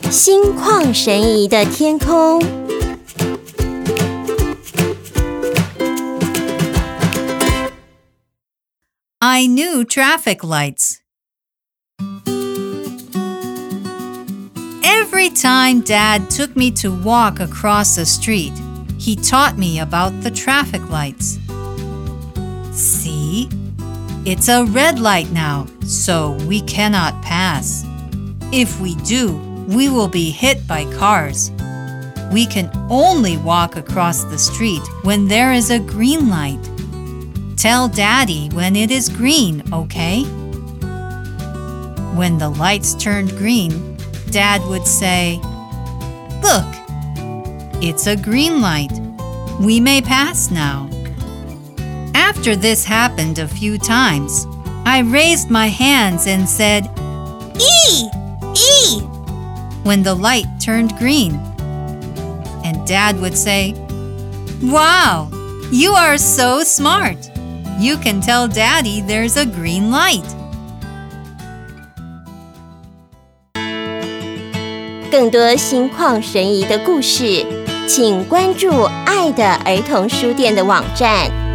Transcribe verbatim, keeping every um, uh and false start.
心旷神怡的天空。 I knew traffic lights. Every time Dad took me to walk across the street, he taught me about the traffic lights. See? It's a red light now, so we cannot pass. If we do, we will be hit by cars. We can only walk across the street when there is a green light. Tell Daddy when it is green, okay? When the lights turned green, Dad would say, "Look, it's a green light. We may pass now." After this happened a few times, I raised my hands and said, "E! E!" when the light turned green. And Dad would say, "Wow, you are so smart. You can tell Daddy there's a green light." 更多心旷神怡的故事，请关注爱的儿童书店的网站。